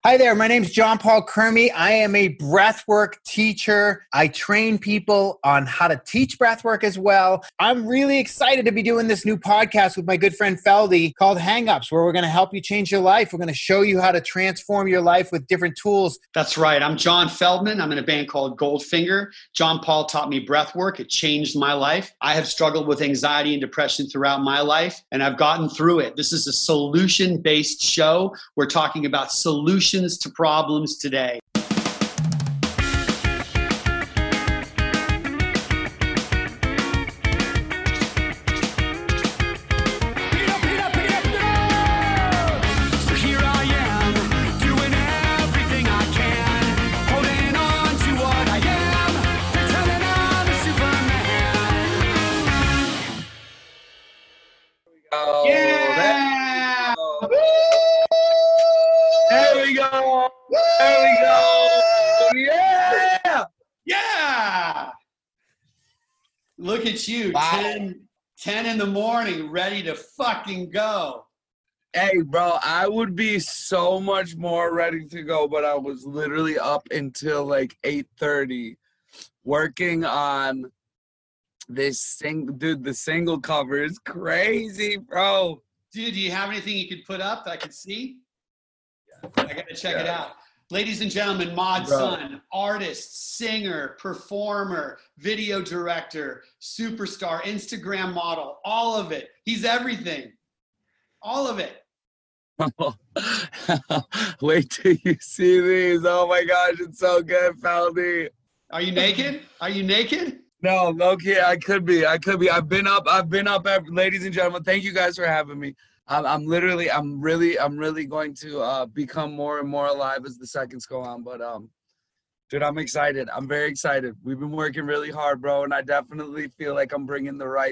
Hi there, my name's John Paul Kermy. I am a breathwork teacher. I train people on how to teach breathwork as well. I'm really excited to be doing this new podcast with my good friend Feldy called Hang-Ups, where we're going to help you change your life. We're going to show you how to transform your life with different tools. That's right. I'm John Feldman. I'm in a band called Goldfinger. John Paul taught me breathwork. It changed my life. I have struggled with anxiety and depression throughout my life, and I've gotten through it. This is a solution-based show. We're talking about solutions to problems today. Look at you, wow. 10 in the morning, ready to fucking go. Hey, bro, I would be so much more ready to go, but I was literally up until like 8:30 working on this dude, the single cover is crazy, bro. Dude, do you have anything you could put up that I could see? I got to check it out. Ladies and gentlemen, Mod Sun, artist, singer, performer, video director, superstar, Instagram model, all of it. He's everything. All of it. Wait till you see these. Oh my gosh, it's so good, Feldy. Are you naked? Are you naked? No, okay, I could be. I've been up, ladies and gentlemen, thank you guys for having me. I'm really going to become more and more alive as the seconds go on. But dude, I'm excited. I'm very excited. We've been working really hard, bro, and I definitely feel like I'm bringing the right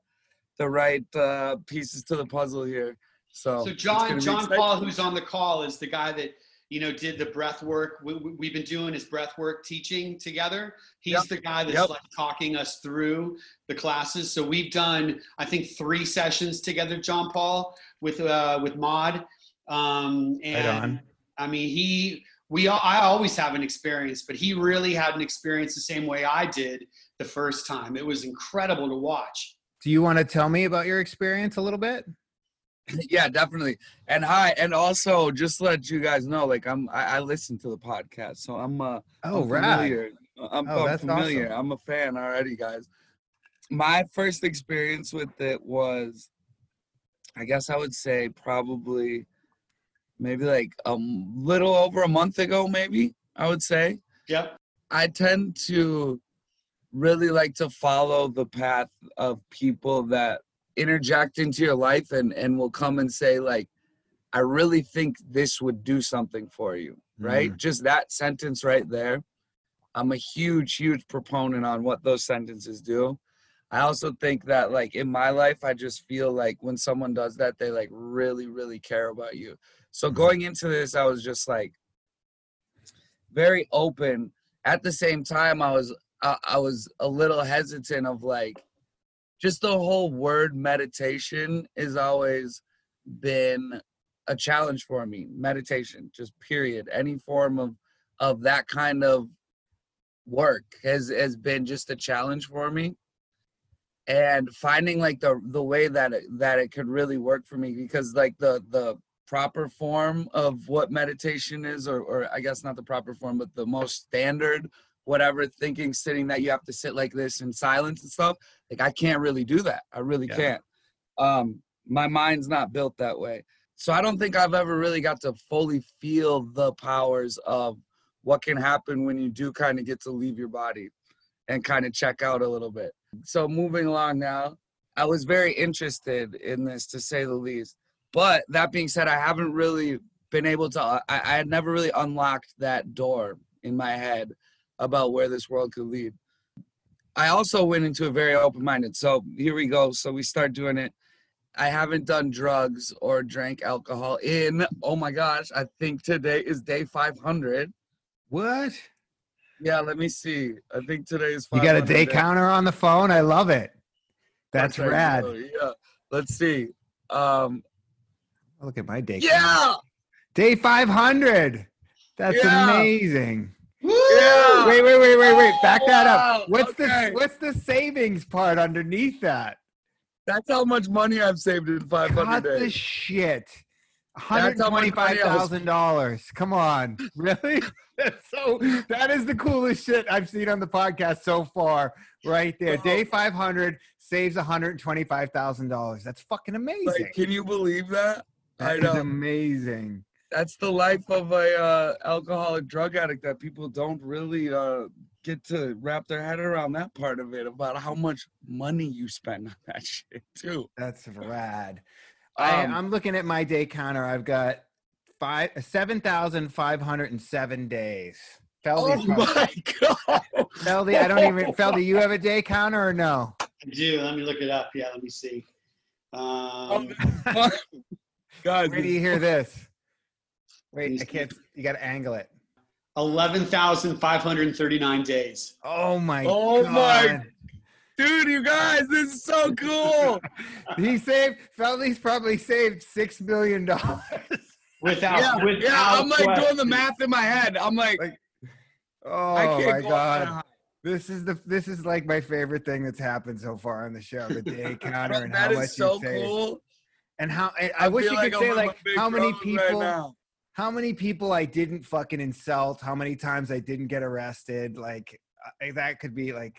pieces to the puzzle here. So John Paul, who's on the call, is the guy that did the breath work. We've been doing his breath work teaching together. He's the guy that's like talking us through the classes. So we've done, I think, 3 sessions together, John Paul, with Mod. Right on. I mean, I always have an experience, but he really had an experience the same way I did the first time. It was incredible to watch. Do you want to tell me about your experience a little bit? Yeah, definitely. And hi, and also just to let you guys know, like I listen to the podcast, so I'm familiar. I'm familiar. Awesome. I'm a fan already, guys. My first experience with it was, I guess I would say probably maybe like a little over a month ago, maybe I would say. Yep. I tend to really like to follow the path of people that interject into your life and will come and say, like, I really think this would do something for you, right? Just that sentence right there. I'm a huge proponent on what those sentences do. I also think that, like, in my life, I just feel like when someone does that, they like really care about you. So going into this, I was just like very open. At the same time, I was a little hesitant of like, just the whole word meditation has always been a challenge for me. Meditation, just period. Any form of that kind of work has been just a challenge for me. And finding like the way that it could really work for me, because like the proper form of what meditation is, or I guess not the proper form, but the most standard whatever thinking sitting that you have to sit like this in silence and stuff, like I can't really do that. I really can't. My mind's not built that way. So I don't think I've ever really got to fully feel the powers of what can happen when you do kind of get to leave your body and kind of check out a little bit. So moving along now, I was very interested in this, to say the least. But that being said, I haven't really been able to, I had never really unlocked that door in my head about where this world could lead. I also went into it very open-minded. So here we go. So we start doing it. I haven't done drugs or drank alcohol in, oh my gosh, I think today is day 500. What? Yeah, let me see. I think today is 500. You got a day counter on the phone? I love it. That's rad. Yeah. Let's see. Look at my day counter. Yeah. Day 500. That's Yeah. amazing. Woo! Yeah. Wait. Back that wow. up. What's Okay. the savings part underneath that? That's how much money I've saved in 500 Cut the days. shit. That's how much money I was- $125,000. Come on. Really? That is the coolest shit I've seen on the podcast so far. Right there. Day 500 saves $125,000. That's fucking amazing. Like, can you believe that? That I is know. amazing. That's the life of a alcoholic drug addict that people don't really get to wrap their head around that part of it, about how much money you spend on that shit too. That's rad. Um, I'm looking at my day counter. I've got 7,507 days. Feldy's oh my god! Feldy, I don't even. Feldy, you have a day counter or no? I do. Let me look it up. Yeah, let me see. Guys, Where do you hear this? Wait, I can't. You got to angle it. 11,539 days. Oh my Oh god! my- dude, you guys, this is so cool. Feldy's probably saved $6 million. Without I'm like doing the question. math in my head. I'm like Oh I can't my go god! up that high. This is like my favorite thing that's happened so far on the show. The day counter and That how is much so you saved. cool. And how I wish feel you could I'm say with my like big how many brothers right people. now. How many people I didn't fucking insult, how many times I didn't get arrested. Like that could be like,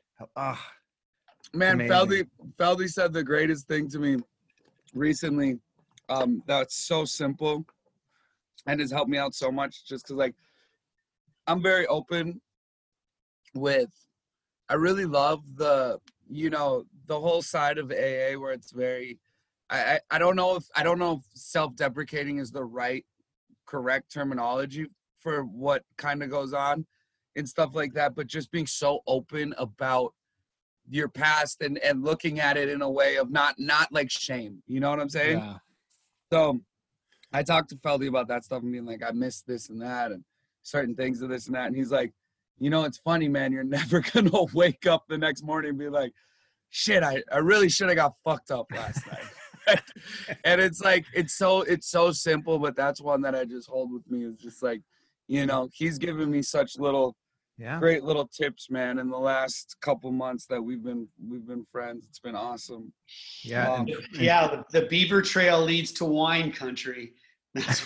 Man, amazing. Feldy said the greatest thing to me recently. That's so simple and has helped me out so much, just because like I'm very open with, I really love the whole side of AA where it's very, I don't know if self-deprecating is the right correct terminology for what kind of goes on and stuff like that, but just being so open about your past and looking at it in a way of not like shame, you know what I'm saying? yeah. So I talked to Feldy about that stuff and being like, I miss this and that and certain things of this and that, and he's like, it's funny, man, you're never gonna wake up the next morning and be like, shit, I really should have got fucked up last night. And it's like it's so simple, but that's one that I just hold with me. Is just like, he's given me such great little tips, man, in the last couple months that we've been friends. It's been awesome. Yeah. The Beaver Trail leads to wine country. That's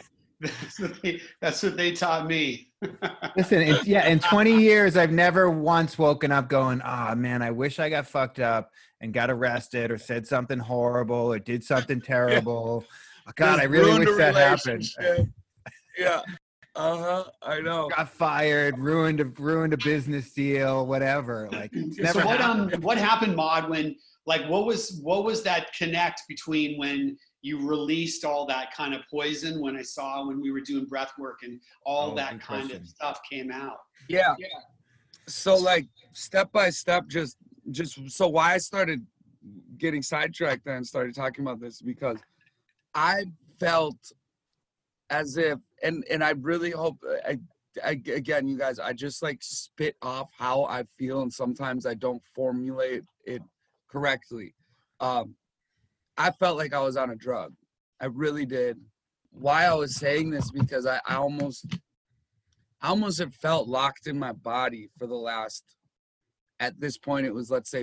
what they taught me. Listen, in 20 years, I've never once woken up going, man, I wish I got fucked up and got arrested or said something horrible or did something terrible. Oh, God, Just I really ruined wish a that happened. relationship. Yeah. I know. Got fired, ruined a business deal, whatever. Like, it's never happened. What happened, Maude, when what was that connect between when you released all that kind of poison, when we were doing breath work and all that kind of stuff came out? Yeah. So like step by step, just so why I started getting sidetracked and started talking about this, because I felt as if, and I really hope, again, you guys, I just like spit off how I feel, and sometimes I don't formulate it correctly. I felt like I was on a drug. I really did. Why I was saying this, because I almost have felt locked in my body for the last, at this point, it was, let's say,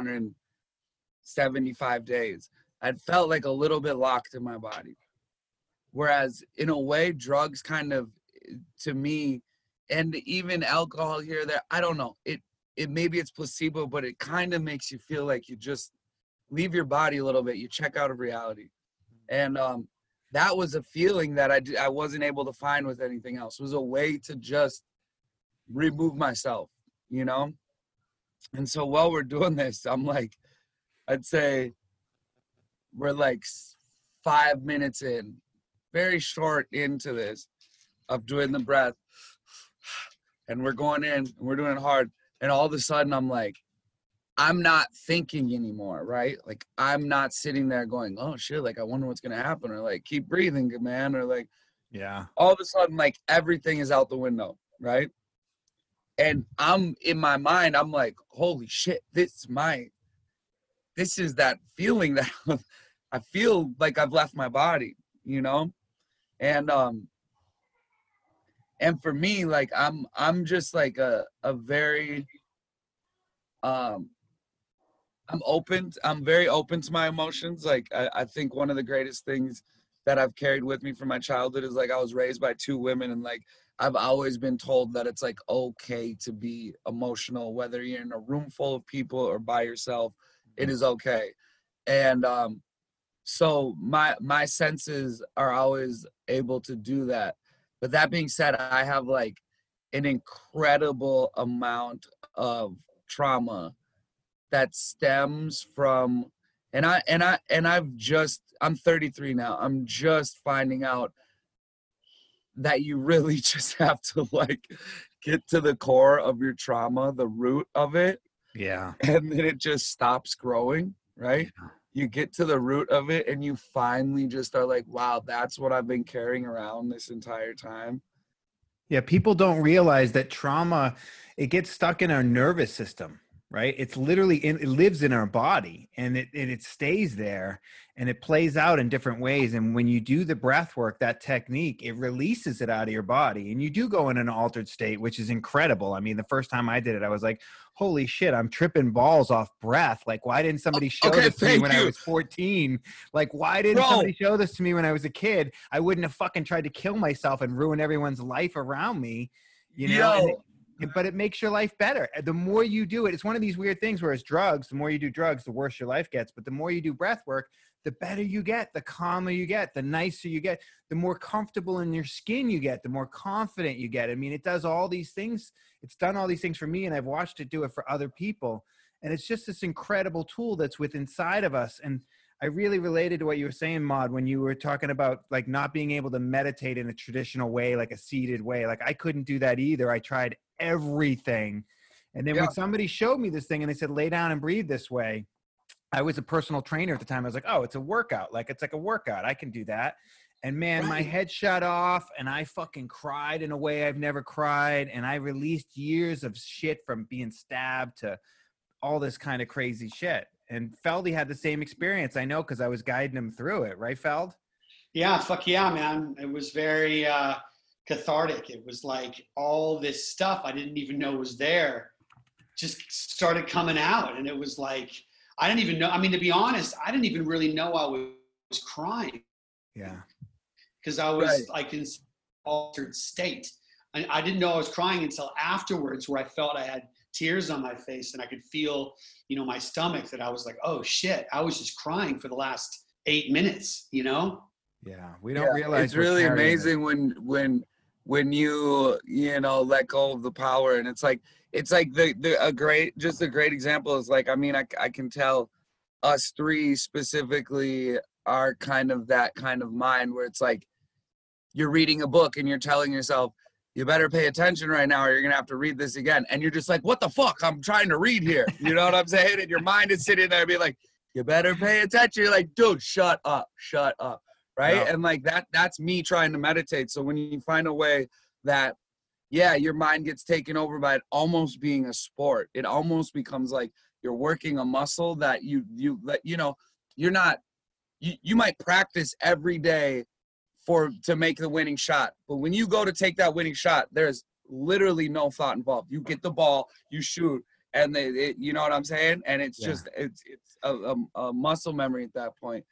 475 days. I'd felt like a little bit locked in my body. Whereas in a way, drugs kind of, to me, and even alcohol here or there, I don't know, it maybe it's placebo, but it kind of makes you feel like you just leave your body a little bit, you check out of reality. And that was a feeling that I wasn't able to find with anything else. It was a way to just remove myself, And so while we're doing this, I'm like, I'd say we're like 5 minutes in, very short into this, of doing the breath. And we're going in, and we're doing it hard. And all of a sudden, I'm like, I'm not thinking anymore, right? Like, I'm not sitting there going, oh, shit, like, I wonder what's going to happen. Or, like, keep breathing, man. Or, like, yeah. All of a sudden, like, everything is out the window, right? And I'm, in my mind, I'm like, holy shit, this is that feeling that I feel like I've left my body, And And for me, like I'm just like a very I'm very open to my emotions. Like I think one of the greatest things that I've carried with me from my childhood is like I was raised by two women, and like I've always been told that it's like okay to be emotional, whether you're in a room full of people or by yourself, it is okay. And so my senses are always able to do that. But that being said, I have like an incredible amount of trauma that stems from, I'm 33 now. I'm just finding out that you really just have to like get to the core of your trauma, the root of it. Yeah. And then it just stops growing, right? Yeah. You get to the root of it and you finally just are like, wow, that's what I've been carrying around this entire time. Yeah, people don't realize that trauma, it gets stuck in our nervous system, right? It's literally it lives in our body, and it stays there, and it plays out in different ways. And when you do the breath work, that technique, it releases it out of your body, and you do go in an altered state, which is incredible. I mean, the first time I did it, I was like, holy shit, I'm tripping balls off breath. Like, why didn't somebody show this to me when I was 14? Like, why didn't somebody show this to me when I was a kid? I wouldn't have fucking tried to kill myself and ruin everyone's life around me, you know? But it makes your life better. The more you do it, it's one of these weird things, whereas drugs, the more you do drugs, the worse your life gets. But the more you do breath work, the better you get, the calmer you get, the nicer you get, the more comfortable in your skin you get, the more confident you get. I mean, it does all these things. It's done all these things for me, and I've watched it do it for other people. And it's just this incredible tool that's within inside of us. And I really related to what you were saying, Maud, when you were talking about like not being able to meditate in a traditional way, like a seated way. Like I couldn't do that either. I tried everything. And then when somebody showed me this thing and they said, lay down and breathe this way, I was a personal trainer at the time. I was like, oh, it's a workout. Like, it's like a workout. I can do that. And man, my head shut off and I fucking cried in a way I've never cried. And I released years of shit from being stabbed to all this kind of crazy shit. And Feldy had the same experience, I know, because I was guiding him through it. Right, Feld? Yeah, fuck yeah, man. It was very cathartic. It was like all this stuff I didn't even know was there just started coming out. And it was like, I didn't even know. I mean, to be honest, I didn't even really know I was crying. Yeah. Because I was like in altered state. I didn't know I was crying until afterwards, where I felt I had tears on my face and I could feel, you know, my stomach, that I was like, oh shit, I was just crying for the last 8 minutes, you know? Yeah. We don't realize it's really amazing when you know, let go of the power. And it's like a great example is like, I mean, I can tell us three specifically are kind of that kind of mind where it's like, you're reading a book and you're telling yourself, you better pay attention right now or you're going to have to read this again. And you're just like, what the fuck? I'm trying to read here. You know what I'm saying? And your mind is sitting there being like, you better pay attention. You're like, dude, shut up. Right. Yeah. And like that's me trying to meditate. So when you find a way that, yeah, your mind gets taken over by it almost being a sport, it almost becomes like you're working a muscle that you know, you're not, you might practice every day to make the winning shot. But when you go to take that winning shot, there's literally no thought involved. You get the ball, you shoot, and you know what I'm saying? And it's just, it's a muscle memory at that point.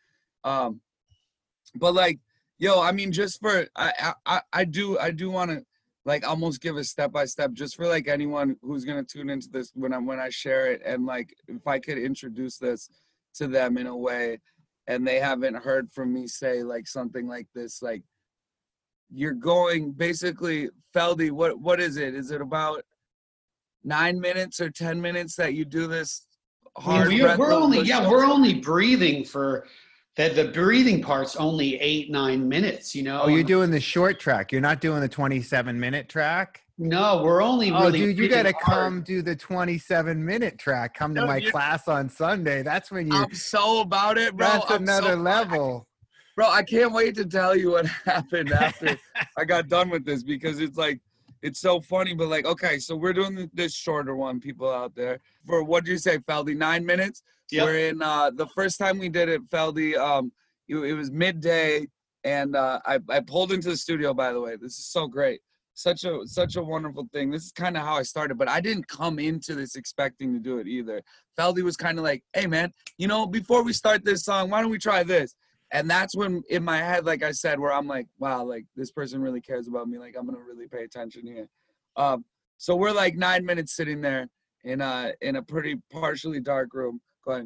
But like, yo, I mean, just for, I do want to like almost give a step-by-step just for like anyone who's going to tune into this when I share it. And like, if I could introduce this to them in a way, and they haven't heard from me say like something like this, like you're going basically, Feldy, what is it? Is it about 9 minutes or 10 minutes that you do this hard breath? We're only breathing for the breathing part's only 8-9 minutes, you know? Oh, you're doing the short track. You're not doing the 27-minute track? No, we're only really. Oh, dude, you got to come do the 27-minute track. Come to my class on Sunday. That's when you. I'm so about it, bro. That's another level. Bro, I can't wait to tell you what happened after I got done with this, because it's like, it's so funny. But like, okay, so we're doing this shorter one, people out there. For what did you say, Feldy? 9 minutes? Yep. We're in the first time we did it, Feldy, it was midday, and I pulled into the studio, by the way. This is so great. such a wonderful thing. This is kind of how I started, but I didn't come into this expecting to do it either. Feldy was kind of like, hey man, you know, before we start this song, why don't we try this? And that's when in my head, like I said, where I'm like, wow, like this person really cares about me. Like I'm going to really pay attention here. So we're like 9 minutes sitting there in a pretty partially dark room going,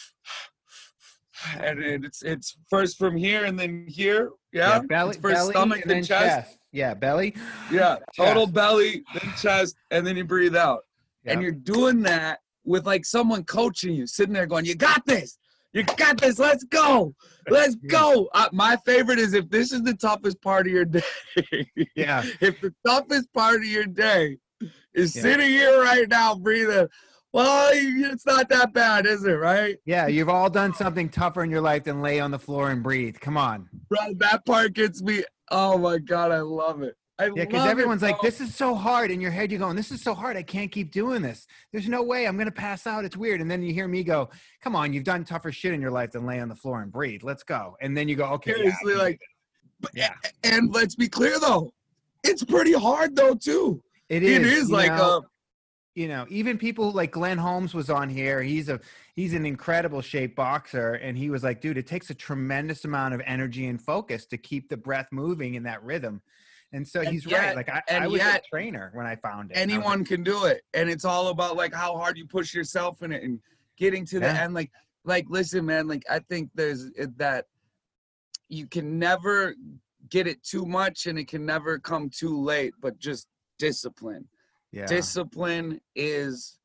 and it's first from here and then here. Yeah. Belly, it's first belly, stomach, and then chest. Yeah. Belly. Yeah. Chest. Total belly, then chest, and then you breathe out. Yep. And you're doing that with like someone coaching you, sitting there going, you got this. You got this. Let's go. Let's go. My favorite is if this is the toughest part of your day. Yeah. If the toughest part of your day is sitting here right now breathing, well, it's not that bad, is it, right? Yeah, you've all done something tougher in your life than lay on the floor and breathe. Come on. Bro, that part gets me. Oh, my God. I love it. Yeah, because everyone's like, this is so hard. In your head, you're going, this is so hard. I can't keep doing this. There's no way I'm going to pass out. It's weird. And then you hear me go, come on, you've done tougher shit in your life than lay on the floor and breathe. Let's go. And then you go, okay. Seriously, yeah. And let's be clear, though. It's pretty hard, though, too. It is. It is like you know, even people like Glenn Holmes was on here. He's an incredible shape boxer. And he was like, dude, it takes a tremendous amount of energy and focus to keep the breath moving in that rhythm. And so he's right. Like I was a trainer when I found it. Anyone can do it. And it's all about like how hard you push yourself in it and getting to the end. Like, listen, man, like I think there's that you can never get it too much and it can never come too late, but just discipline. Yeah. Discipline is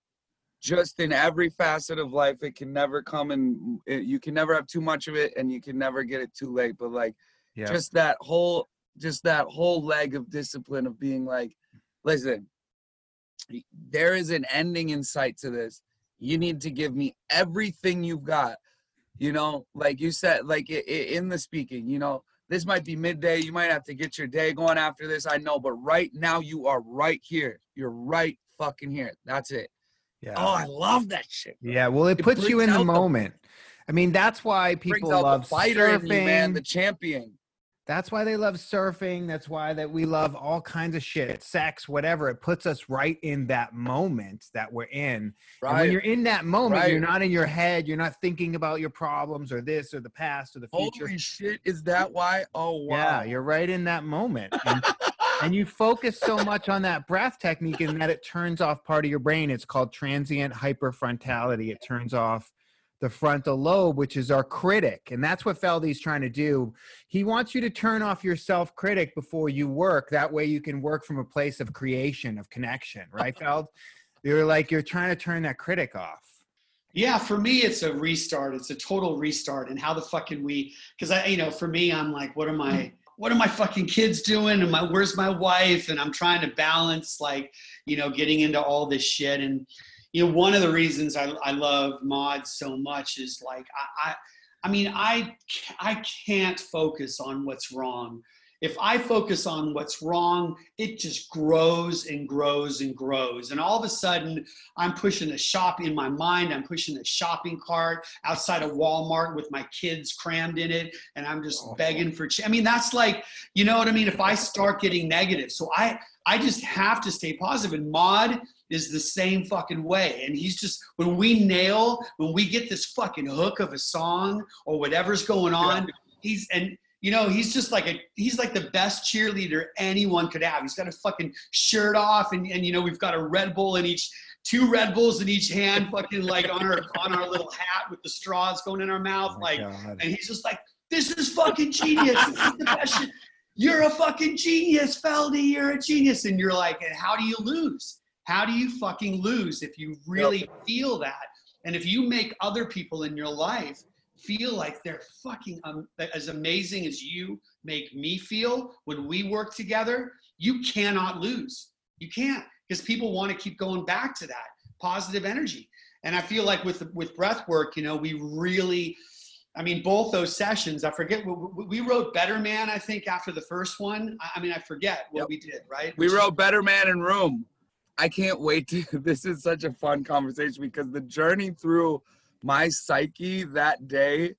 just in every facet of life. It can never come and you can never have too much of it and you can never get it too late. But like just that whole leg of discipline of being like, listen, there is an ending in sight to this. You need to give me everything you've got, you know, like you said, like in the speaking, you know, this might be midday. You might have to get your day going after this. I know, but right now you are right here. You're right fucking here. That's it. Yeah. Oh, I love that shit. Bro. Yeah. Well, it puts you in the moment. I mean, that's why people love the fighter surfing, in you, man, the champion. That's why they love surfing. That's why that we love all kinds of shit, sex, whatever. It puts us right in that moment that we're in. Right. And when you're in that moment, you're not in your head. You're not thinking about your problems or this or the past or the future. Holy shit. Is that why? Oh, wow. Yeah, you're right in that moment. And you focus so much on that breath technique and that it turns off part of your brain. It's called transient hyperfrontality. It turns off the frontal lobe, which is our critic. And that's what Feldy's trying to do. He wants you to turn off your self-critic before you work. That way you can work from a place of creation, of connection. Right, Feld? You're trying to turn that critic off. Yeah, for me, it's a restart. It's a total restart. And how the fuck can we, because for me, I'm like, what are my fucking kids doing? And where's my wife? And I'm trying to balance getting into all this shit. And one of the reasons I love mods so much is like, I can't focus on what's wrong. If I focus on what's wrong, it just grows and grows and grows. And all of a sudden I'm pushing in my mind, I'm pushing a shopping cart outside of Walmart with my kids crammed in it. And I'm just begging for, that's like, you know what I mean? If I start getting negative, so I just have to stay positive. And Mod is the same fucking way. And he's just, when we get this fucking hook of a song or whatever's going on, he's just he's like the best cheerleader anyone could have. He's got a fucking shirt off and we've got a Red Bull in each, 2 Red Bulls in each hand, fucking like on our little hat with the straws going in our mouth. And he's just like, this is fucking genius. This is the best shit. You're a fucking genius, Feldy. You're a genius. And you're like, and how do you lose? How do you fucking lose if you really feel that? And if you make other people in your life feel like they're fucking as amazing as you make me feel when we work together, you cannot lose. You can't, because people want to keep going back to that positive energy. And I feel like with breath work, we really, both those sessions, I forget, we wrote Better Man, I think, after the first one. I forget what we did, right? We wrote Better Man in Room. I can't wait this is such a fun conversation because the journey through my psyche that day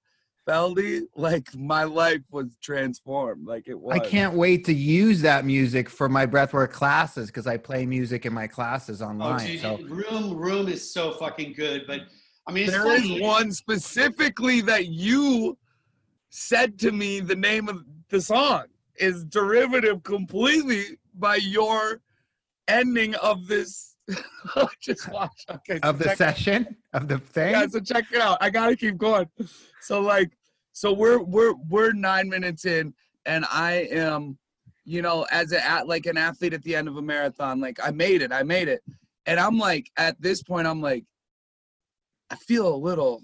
Feldy, like my life was transformed. Like it was. I can't wait to use that music for my breathwork classes because I play music in my classes online. Dude, so Room is so fucking good. But I mean, it's there funny. is one specifically that you said to me the name of the song is derivative completely by your ending of this. Just watch. Okay. Of the session of the thing. Yeah, so check it out. I gotta keep going. So we're 9 minutes in, and I am, as an athlete at the end of a marathon, like I made it, and I'm like at this point I'm like, I feel a little.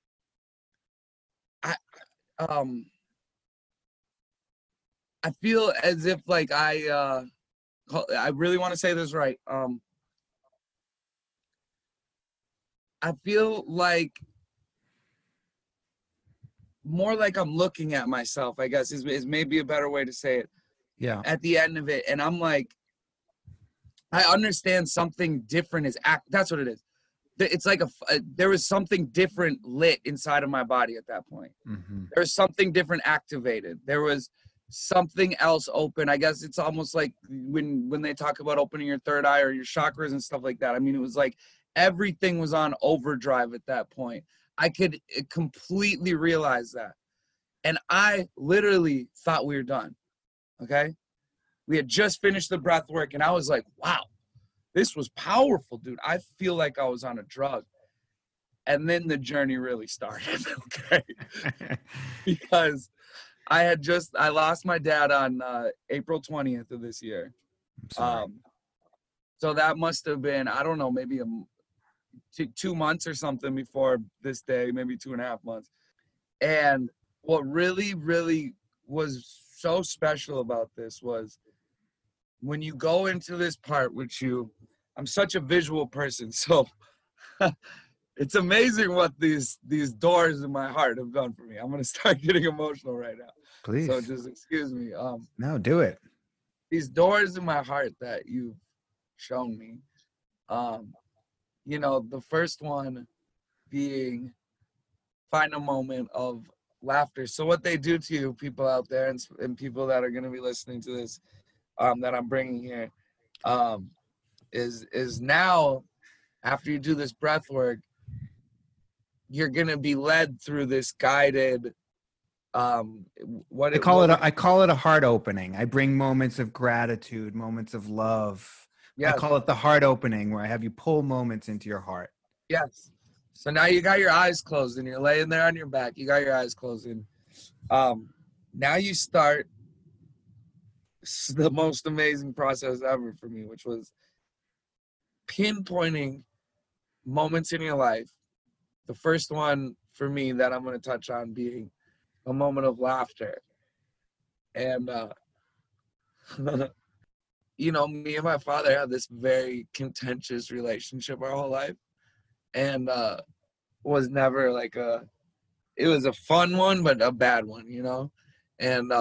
I feel as if like I really want to say this right. I feel like more like I'm looking at myself, I guess is maybe a better way to say it. Yeah. At the end of it. And I'm like, I understand something different is that's what it is. It's like there was something different lit inside of my body at that point. Mm-hmm. There was something different activated. There was something else open. I guess it's almost like when they talk about opening your third eye or your chakras and stuff like that. I mean, it was like everything was on overdrive at that point. I could completely realize that. And I literally thought we were done. Okay? We had just finished the breath work, and I was like, wow, this was powerful, dude. I feel like I was on a drug. And then the journey really started, okay? Because I lost my dad on April 20th of this year. So that must have been, I don't know, maybe 2 months or something before this day, maybe 2.5 months. And what really, really was so special about this was when you go into this part, I'm such a visual person, so it's amazing what these doors in my heart have done for me. I'm gonna start getting emotional right now. Please. So just excuse me. No, do it. These doors in my heart that you've shown me. The first one being find a moment of laughter. So what they do to you, people out there and people that are going to be listening to this, that I'm bringing here, is now after you do this breath work, you're going to be led through this guided, I call it a heart opening. I bring moments of gratitude, moments of love. Yes. I call it the heart opening, where I have you pull moments into your heart. Yes. So now you got your eyes closed and you're laying there on your back. You got your eyes closed. And now you start the most amazing process ever for me, which was pinpointing moments in your life. The first one for me that I'm going to touch on being a moment of laughter. And, me and my father had this very contentious relationship our whole life. And was never it was a fun one, but a bad one, And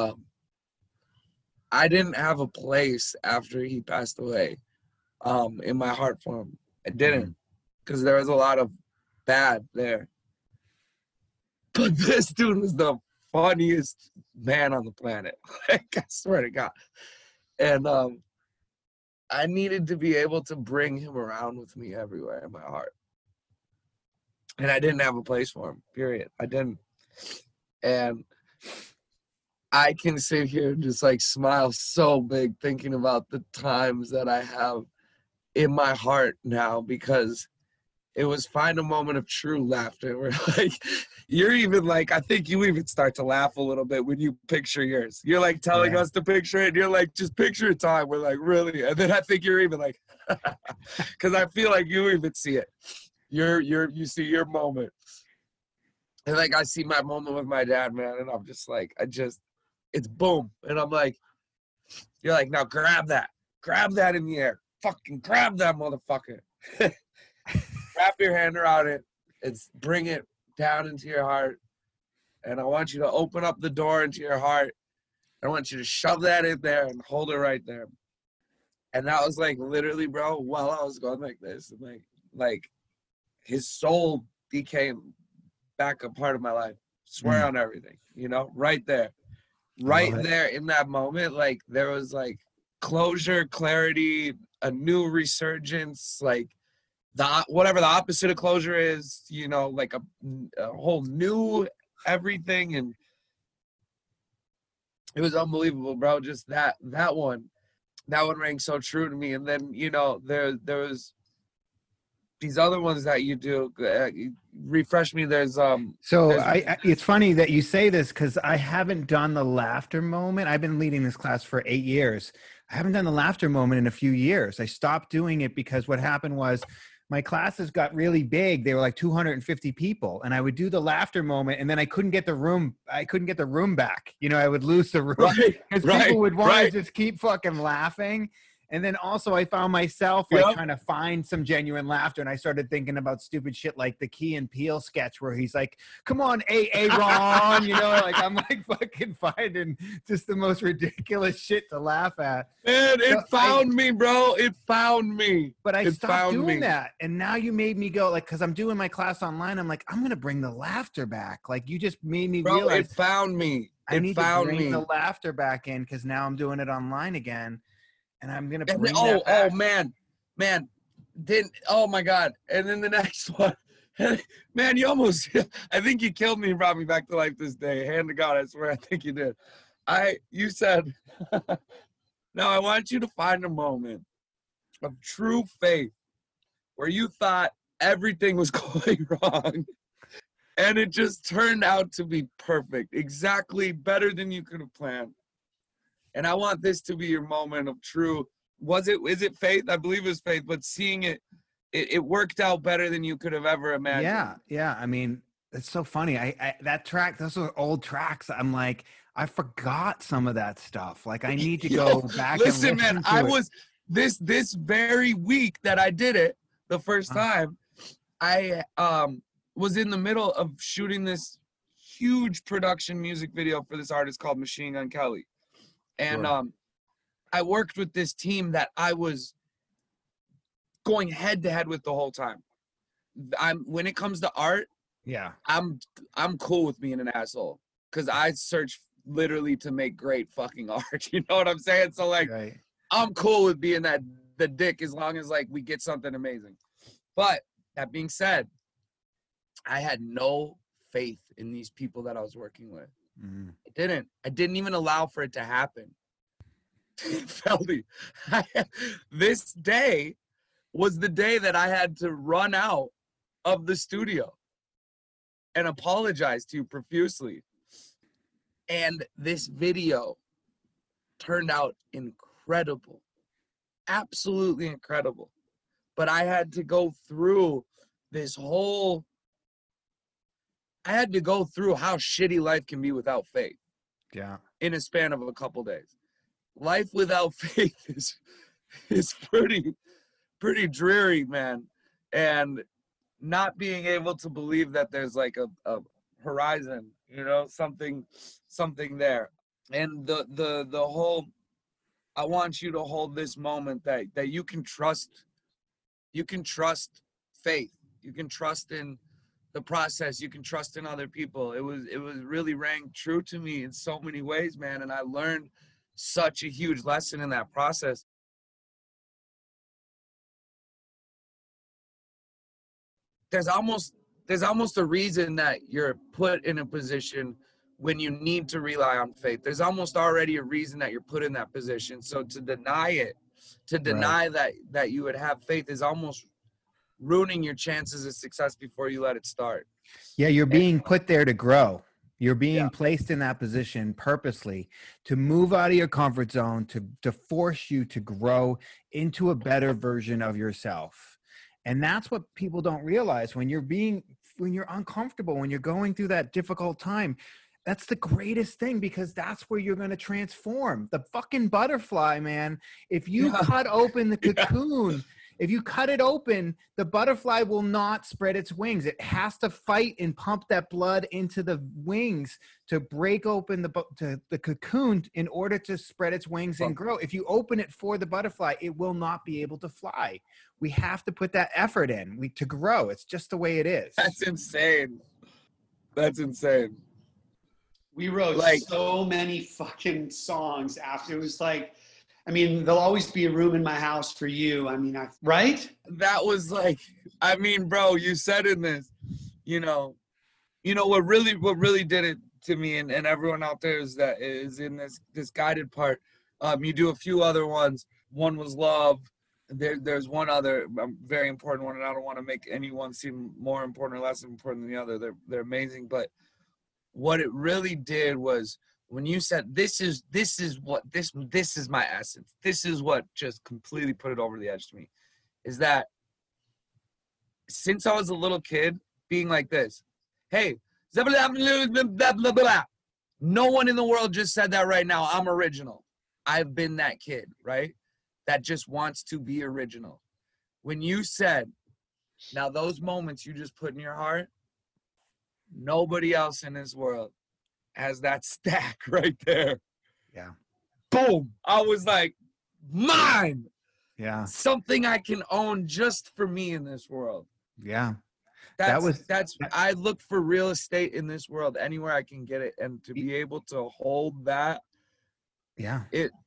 I didn't have a place after he passed away in my heart for him. I didn't, because there was a lot of bad there. But this dude was the funniest man on the planet. I swear to God. And I needed to be able to bring him around with me everywhere in my heart. And I didn't have a place for him, period. I didn't. And I can sit here and just smile so big thinking about the times that I have in my heart now, because it was find a moment of true laughter where you're even I think you even start to laugh a little bit when you picture yours. You're telling us to picture it. And you're just picture a time. We're really? And then I think you're even because I feel like you even see it. You see your moment. And I see my moment with my dad, man. And I'm just it's boom. And I'm you're now grab that in the air. Fucking grab that motherfucker. Wrap your hand around it and bring it down into your heart. And I want you to open up the door into your heart. I want you to shove that in there and hold it right there. And that was literally, bro, while I was going like this, and his soul became back a part of my life. Swear on everything, you know, right there. Right there in that moment, like there was like closure, clarity, a new resurgence, like whatever the opposite of closure is, you know, like a whole new everything. And it was unbelievable, bro. Just that one rang so true to me. And then, you know, there was these other ones that you do. Refresh me. It's funny that you say this, because I haven't done the laughter moment. I've been leading this class for 8 years. I haven't done the laughter moment in a few years. I stopped doing it because what happened was my classes got really big. They were like 250 people, and I would do the laughter moment, and then I couldn't get the room. I couldn't get the room back. You know, I would lose the room because people would want to just keep fucking laughing. And then also I found myself like trying to find some genuine laughter. And I started thinking about stupid shit like the Key and Peele sketch where he's like, come on, Ron, you know, like I'm like fucking finding just the most ridiculous shit to laugh at. Man, it found me, bro. It found me. But I stopped doing that. And now you made me go like, cause I'm doing my class online. I'm like, I'm going to bring the laughter back. Like you just made me realize. It found me. I need to bring the laughter back in, cause now I'm doing it online again. And I'm going to bring that back. Oh, man. Oh, my God. And then the next one. Man, you almost, I think you killed me and brought me back to life this day. Hand to God, I swear, I think you did. You said, now I want you to find a moment of true faith where you thought everything was going wrong. And it just turned out to be perfect. Exactly better than you could have planned. And I want this to be your moment of true. Is it faith? I believe it was faith, but seeing it worked out better than you could have ever imagined. Yeah. I mean, it's so funny. That track, those are old tracks. I'm like, I forgot some of that stuff. Like I need to go back. Listen, man, I was this very week that I did it the first time. I was in the middle of shooting this huge production music video for this artist called Machine Gun Kelly. And I worked with this team that I was going head to head with the whole time. When it comes to art, I'm cool with being an asshole because I search literally to make great fucking art. You know what I'm saying? So like, I'm cool with being the dick as long as like we get something amazing. But that being said, I had no faith in these people that I was working with. I didn't even allow for it to happen. Feldy, this day was the day that I had to run out of the studio and apologize to you profusely. And this video turned out incredible, absolutely incredible. But I had to go through how shitty life can be without faith. Yeah. In a span of a couple days. Life without faith is pretty dreary, man. And not being able to believe that there's like a horizon, you know, something there. And the whole, I want you to hold this moment that you can trust faith. You can trust in the process. You can trust in other people. It was really rang true to me in so many ways, man. And I learned such a huge lesson in that process. There's almost a reason that you're put in a position when you need to rely on faith. There's almost already a reason that you're put in that position. So to deny that you would have faith is almost ruining your chances of success before you let it start. Yeah, you're being put there to grow. You're being placed in that position purposely to move out of your comfort zone, to force you to grow into a better version of yourself. And that's what people don't realize when you're uncomfortable, when you're going through that difficult time. That's the greatest thing, because that's where you're going to transform. The fucking butterfly, man. If you cut open the cocoon, if you cut it open, the butterfly will not spread its wings. It has to fight and pump that blood into the wings to break open the cocoon in order to spread its wings and grow. If you open it for the butterfly, it will not be able to fly. We have to put that effort in to grow. It's just the way it is. That's insane. That's insane. We wrote Like, so many fucking songs after. It was like, I mean, there'll always be a room in my house for you. I mean, right? that was like, I mean, bro, you said in this, you know, what really did it to me and everyone out there is in this guided part. You do a few other ones. One was Love. There's one other very important one, and I don't want to make anyone seem more important or less important than the other. They're amazing, but what it really did was when you said this is my essence. This is what just completely put it over the edge to me. Is that since I was a little kid, being like this, hey, no one in the world just said that right now. I'm original. I've been that kid, right? That just wants to be original. When you said, now those moments you just put in your heart, nobody else in this world has that stack right there. Yeah. Boom. I was like, mine. Yeah. Something I can own just for me in this world. Yeah. I look for real estate in this world anywhere I can get it, and to be able to hold that, yeah,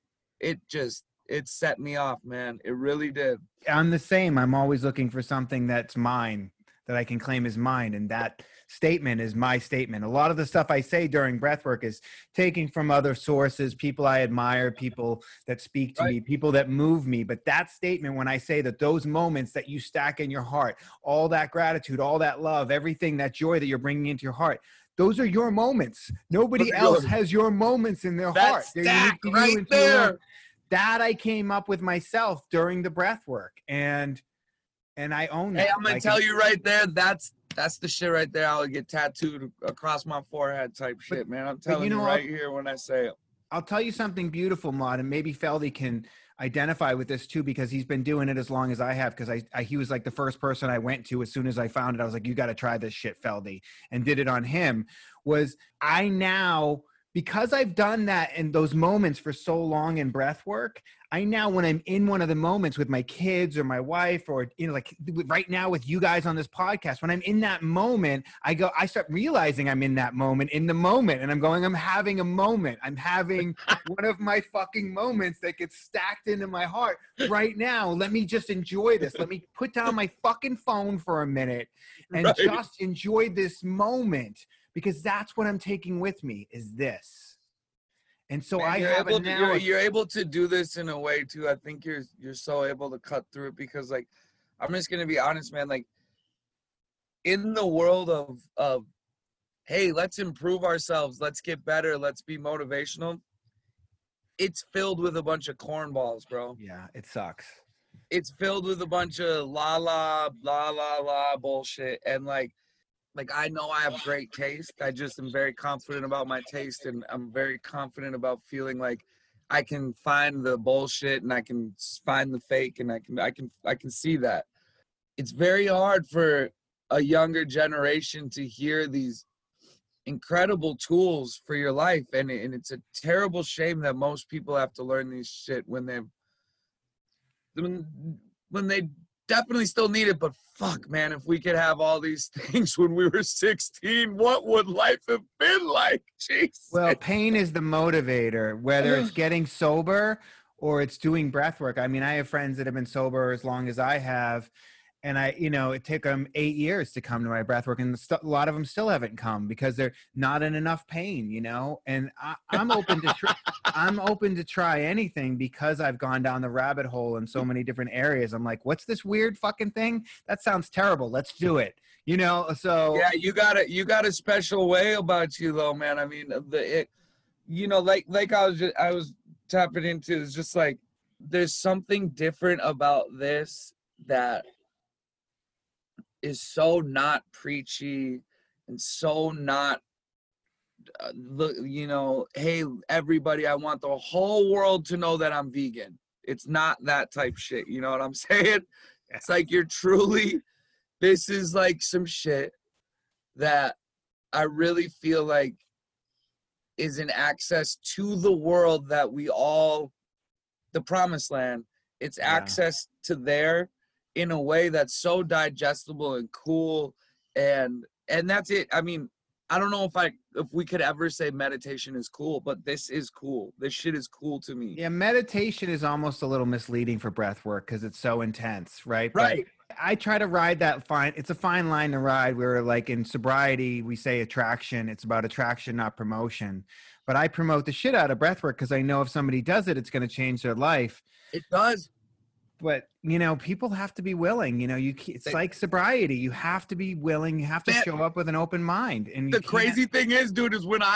it set me off, man. It really did. I'm the same. I'm always looking for something that's mine, that I can claim as mine, and that statement is my statement. A lot of the stuff I say during breathwork is taking from other sources, people I admire, people that speak to me, people that move me. But that statement, when I say that those moments that you stack in your heart, all that gratitude, all that love, everything, that joy that you're bringing into your heart, those are your moments. Nobody else has your moments in their heart. That stack right there. That I came up with myself during the breathwork, and I own that. Hey, I'm gonna tell you right there, that's the shit right there. I would get tattooed across my forehead type shit, man. I'm telling you right here when I say it. I'll tell you something beautiful, Maud, and maybe Feldy can identify with this too, because he's been doing it as long as I have, because he was like the first person I went to as soon as I found it. I was like, you got to try this shit, Feldy, and did it on him. Was I now, because I've done that in those moments for so long in breath work, I now, when I'm in one of the moments with my kids or my wife, or, you know, like right now with you guys on this podcast, when I'm in that moment, I start realizing I'm in that moment, and I'm having a moment. I'm having one of my fucking moments that gets stacked into my heart right now. Let me just enjoy this. Let me put down my fucking phone for a minute and just enjoy this moment, because that's what I'm taking with me, is this. And so man, you're able to do this in a way too. I think you're so able to cut through it, because like, I'm just gonna be honest, man, like in the world of hey, let's improve ourselves, let's get better, let's be motivational, it's filled with a bunch of cornballs, bro. Yeah, it sucks. It's filled with a bunch of blah bullshit. And like I know I have great taste. I just am very confident about my taste, and I'm very confident about feeling like I can find the bullshit and I can find the fake, and I can see that. It's very hard for a younger generation to hear these incredible tools for your life, and it's a terrible shame that most people have to learn these shit when they definitely still need it. But fuck, man, if we could have all these things when we were 16, what would life have been like? Jesus. Well, pain is the motivator, whether it's getting sober or it's doing breath work. I mean, I have friends that have been sober as long as I have, and it took them 8 years to come to my breath work, and a lot of them still haven't come because they're not in enough pain, and I'm open to I'm open to try anything, because I've gone down the rabbit hole in so many different areas. I'm like, what's this weird fucking thing? That sounds terrible. Let's do it. So yeah, you got a special way about you though, man. I mean, like I was tapping into, it's just like, there's something different about this that is so not preachy and so not hey everybody, I want the whole world to know that I'm vegan. It's not that type shit, you know what I'm saying? It's like, you're truly, this is like some shit that I really feel like is an access to the world that we all, the promised land, it's access to there in a way that's so digestible and cool, and that's it. I mean, I don't know if we could ever say meditation is cool, but this is cool. This shit is cool to me. Yeah, meditation is almost a little misleading for breath work because it's so intense, right? Right. But I try to ride that fine. It's a fine line to ride where, like, in sobriety, we say attraction. It's about attraction, not promotion. But I promote the shit out of breath work because I know if somebody does it, it's going to change their life. It does. But, you know, people have to be willing. You know, it's like sobriety. You have to be willing. You have to show up with an open mind. And the crazy thing is, dude, is when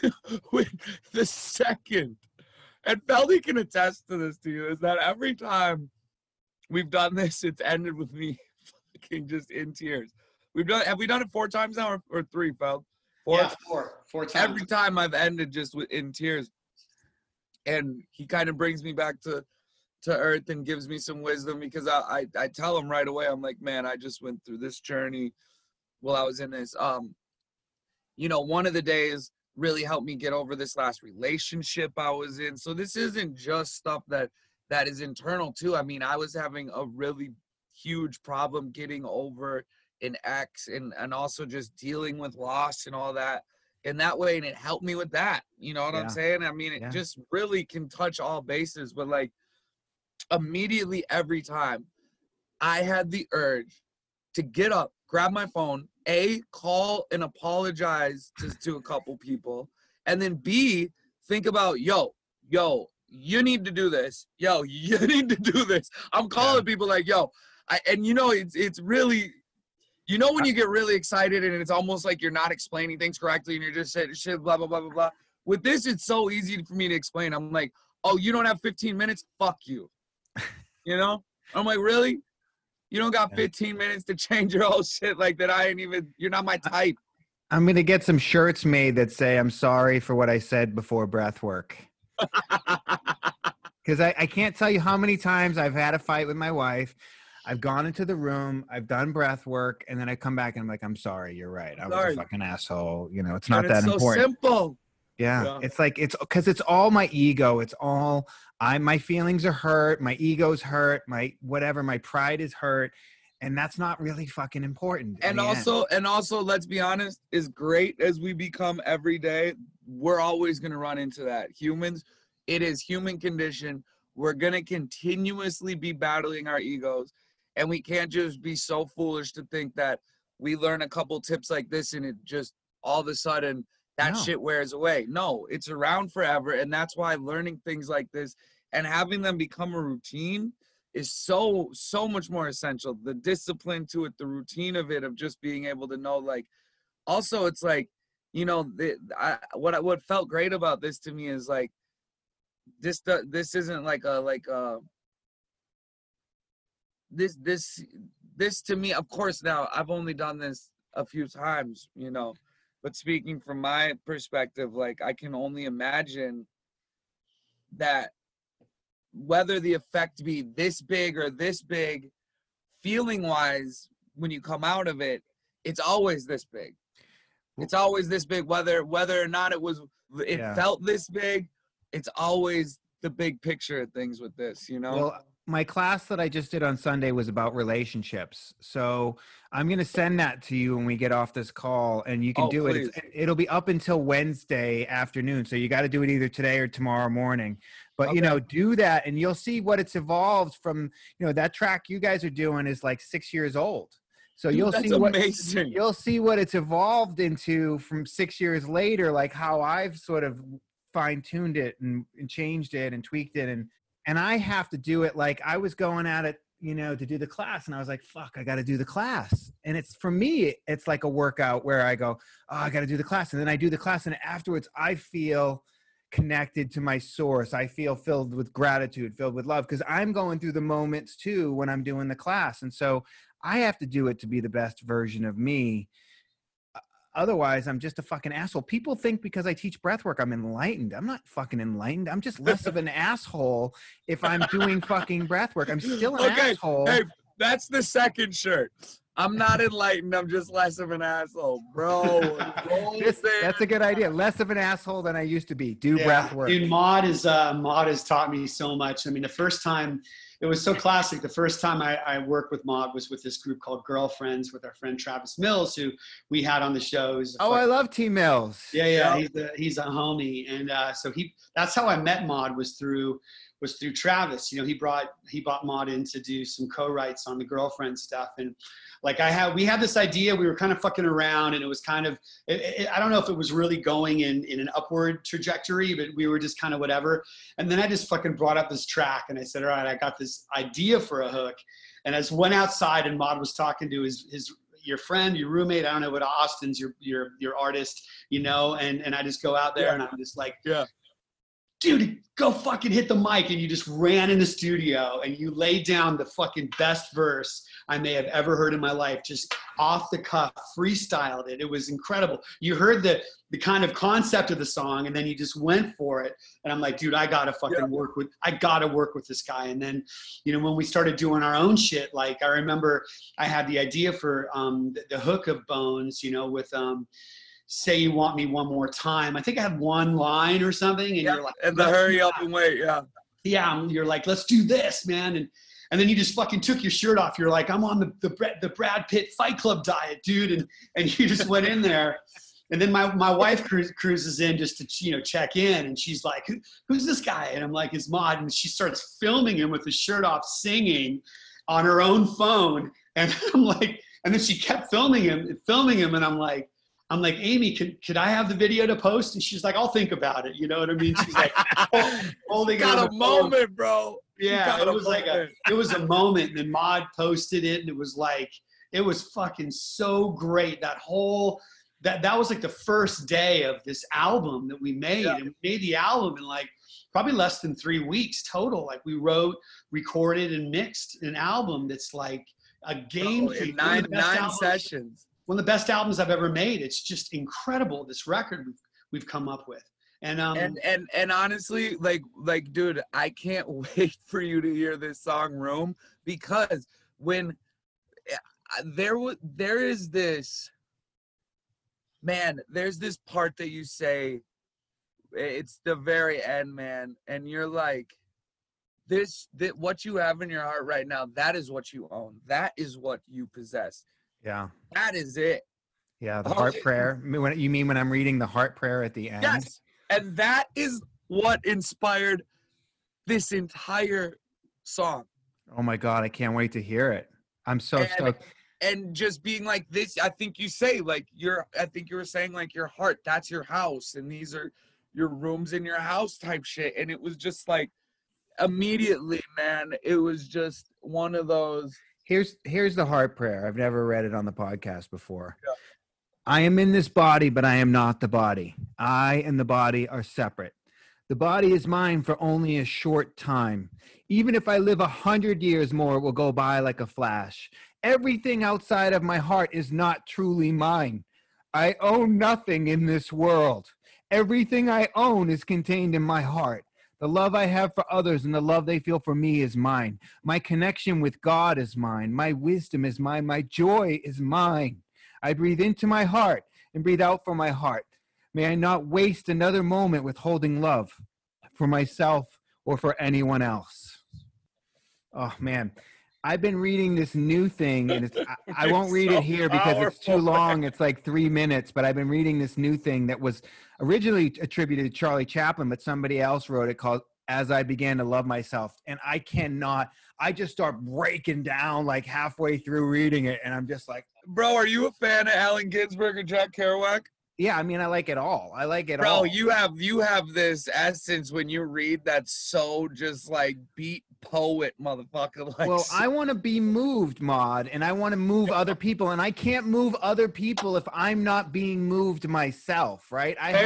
the second, and Feldy can attest to this to you, is that every time we've done this, it's ended with me fucking just in tears. Have we done it 4 times now or 3, Feld? 4? Yeah, four times. Every time I've ended just in tears. And he kind of brings me back to earth and gives me some wisdom, because I tell him right away, I'm like, man, I just went through this journey while I was in this. You know, one of the days really helped me get over this last relationship I was in. So this isn't just stuff that is internal too. I mean, I was having a really huge problem getting over an ex and also just dealing with loss and all that in that way. And it helped me with that. You know what I'm saying? I mean, it just really can touch all bases, but like, immediately every time I had the urge to get up, grab my phone, A, call and apologize to a couple people, and then B, think about, yo, you need to do this. Yo, you need to do this. I'm calling people like, yo, and you know, it's really, you know, when you get really excited and it's almost like you're not explaining things correctly and you're just saying shit, blah, blah, blah, blah, blah. With this, it's so easy for me to explain. I'm like, oh, you don't have 15 minutes? Fuck you. You know, I'm like, really? You don't got 15 minutes to change your whole shit like that? You're not my type. I'm going to get some shirts made that say, I'm sorry for what I said before breath work. Because I can't tell you how many times I've had a fight with my wife. I've gone into the room, I've done breath work, and then I come back and I'm like, I'm sorry, you're right. I was a fucking asshole. You know, it's not that important. It's so simple. Yeah. It's like, it's because it's all my ego. It's all my feelings are hurt. My ego's hurt. My whatever, my pride is hurt. And that's not really fucking important. And also, let's be honest, as great as we become every day, we're always going to run into that. Humans, it is human condition. We're going to continuously be battling our egos. And we can't just be so foolish to think that we learn a couple tips like this and it just all of a sudden shit wears away. No, it's around forever. And that's why learning things like this and having them become a routine is so much more essential. The discipline to it, the routine of it, of just being able to know, like, also it's like, you know, what felt great about this to me is like, this isn't like this to me, of course, now I've only done this a few times, you know, but speaking from my perspective, like, I can only imagine that whether the effect be this big or this big, feeling wise, when you come out of it, it's always this big. It's always this big, whether or not it felt this big, it's always the big picture of things with this, you know? Well, my class that I just did on Sunday was about relationships. So I'm going to send that to you when we get off this call, and you can do it. It'll be up until Wednesday afternoon. So you got to do it either today or tomorrow morning. But, you know, do that and you'll see what it's evolved from. You know, that track you guys are doing is like 6 years old. So you'll see what it's evolved into from 6 years later, like how I've sort of fine-tuned it and changed it and tweaked it. And I have to do it like I was going at it, you know, to do the class. And I was like, fuck, I got to do the class. And it's, for me, it's like a workout where I go, oh, I got to do the class. And then I do the class. And afterwards, I feel connected to my source. I feel filled with gratitude, filled with love, because I'm going through the moments too when I'm doing the class. And so I have to do it to be the best version of me. Otherwise, I'm just a fucking asshole. People think because I teach breathwork, I'm enlightened. I'm not fucking enlightened. I'm just less of an asshole if I'm doing fucking breathwork. I'm still an asshole. Hey, that's the second shirt. I'm not enlightened. I'm just less of an asshole, bro. That's a good idea. Less of an asshole than I used to be. Do breathwork. Dude, Maud has taught me so much. I mean, the first time it was so classic. The first time I worked with Maude was with this group called Girlfriends with our friend Travis Mills, who we had on the shows. Oh, I love T Mills. Yeah. He's a homie. And so that's how I met Maude was through Travis. You know, he bought Maude in to do some co-writes on the Girlfriend stuff. And like we had this idea, we were kind of fucking around, and it was kind of, I don't know if it was really going in an upward trajectory, but we were just kind of whatever. And then I just fucking brought up this track and I said, all right, I got this idea for a hook. And I just went outside and Maude was talking to your friend, your roommate, I don't know what, Austin's your artist, you know, and I just go out there and I'm just like, dude, go fucking hit the mic. And you just ran in the studio and you laid down the fucking best verse I may have ever heard in my life, just off the cuff, freestyled it. It was incredible. You heard the kind of concept of the song and then you just went for it. And I'm like, dude, I gotta work with this guy. And then, you know, when we started doing our own shit, like I remember I had the idea for the hook of Bones, you know, with Say You Want Me One More Time. I think I had one line or something, and you're like, and the hurry up and wait, you're like, let's do this, man, and then you just fucking took your shirt off. You're like, I'm on the Brad Pitt Fight Club diet, dude, and you just went in there, and then my wife cruises in just to, you know, check in, and she's like, who's this guy? And I'm like, it's Maude, and she starts filming him with his shirt off, singing on her own phone, and I'm like, and then she kept filming him, and I'm like, Amy, could I have the video to post? And she's like, I'll think about it. You know what I mean? She's like, holding got a moment, bro. Yeah, it was a moment. And then Maude posted it, and it was like, it was fucking so great. That was like the first day of this album that we made. Yeah. And we made the album in like probably less than 3 weeks total. Like we wrote, recorded, and mixed an album that's like a game changer. Nine sessions. One of the best albums I've ever made. It's just incredible, this record we've come up with. And honestly, like dude, I can't wait for you to hear this song Room, because when there's this part that you say, it's the very end, man, and you're like, that what you have in your heart right now, that is what you own. That is what you possess. Yeah. That is it. Yeah, the heart prayer. You mean when I'm reading the heart prayer at the end? Yes. And that is what inspired this entire song. Oh my God, I can't wait to hear it. I'm so stoked. And just being like this, I think you say like I think you were saying like your heart, that's your house, and these are your rooms in your house type shit. And it was just like immediately, man, it was just one of those. Here's the heart prayer. I've never read it on the podcast before. Yeah. I am in this body, but I am not the body. I and the body are separate. The body is mine for only a short time. Even if I live 100 years more, it will go by like a flash. Everything outside of my heart is not truly mine. I own nothing in this world. Everything I own is contained in my heart. The love I have for others and the love they feel for me is mine. My connection with God is mine. My wisdom is mine. My joy is mine. I breathe into my heart and breathe out from my heart. May I not waste another moment withholding love for myself or for anyone else. Oh, man. I've been reading this new thing, and I won't read it here because it's too long. It's like 3 minutes, but I've been reading this new thing that was originally attributed to Charlie Chaplin, but somebody else wrote it, called As I Began to Love Myself. And I just start breaking down like halfway through reading it, and I'm just like, bro, are you a fan of Allen Ginsberg or Jack Kerouac? Yeah, I mean, I like it all. Bro, you have this essence when you read that's so just like beat poet, motherfucker. Like, well, I want to be moved, Maude, and I want to move other people, and I can't move other people if I'm not being moved myself, right? I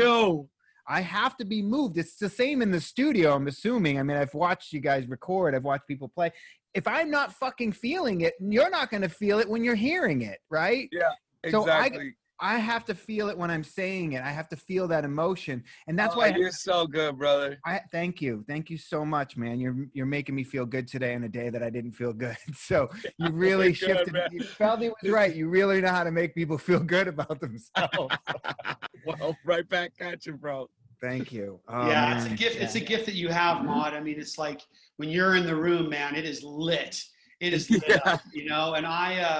have to be moved. It's the same in the studio, I'm assuming. I mean, I've watched you guys record. I've watched people play. If I'm not fucking feeling it, you're not going to feel it when you're hearing it, right? Yeah, exactly. So I have to feel it when I'm saying it. I have to feel that emotion, and that's why you're so good, brother. Thank you so much, man. You're making me feel good today on a day that I didn't feel good. So you really shifted. Feldy was right. You really know how to make people feel good about themselves. Well, right back at you, bro. Thank you. Oh, Yeah, man. it's a gift. It's a gift that you have, Maud. I mean, it's like when you're in the room, man, it is lit. It is lit up, you know, and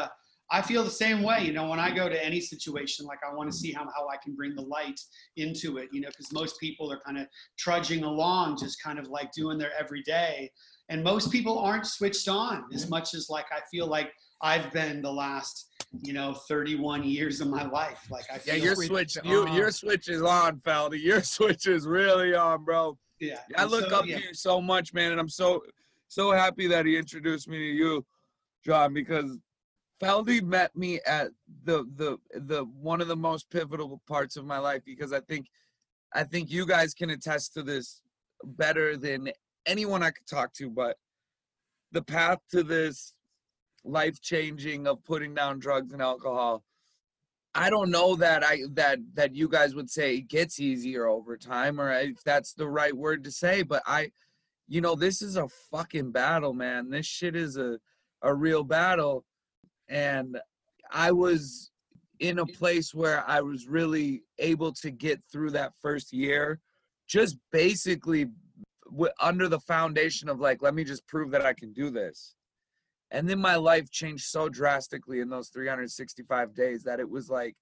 I feel the same way, you know, when I go to any situation, like I want to see how I can bring the light into it, you know, because most people are kind of trudging along, just kind of like doing their everyday. And most people aren't switched on as much as like I feel like I've been the last, you know, 31 years of my life. Like I feel your switch is on, Feldy. Your switch is really on, bro. Yeah. I look up to you so much, man, and I'm so happy that he introduced me to you, John, because Feldy met me at the one of the most pivotal parts of my life, because I think you guys can attest to this better than anyone I could talk to, but the path to this life-changing of putting down drugs and alcohol, I don't know that that you guys would say it gets easier over time, or if that's the right word to say, but you know, this is a fucking battle, man. This shit is a real battle. And I was in a place where I was really able to get through that first year, just basically under the foundation of like, let me just prove that I can do this. And then my life changed so drastically in those 365 days that it was like,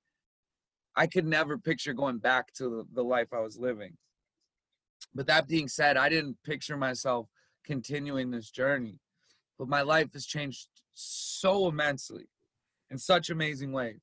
I could never picture going back to the life I was living. But that being said, I didn't picture myself continuing this journey. But my life has changed so immensely in such amazing ways.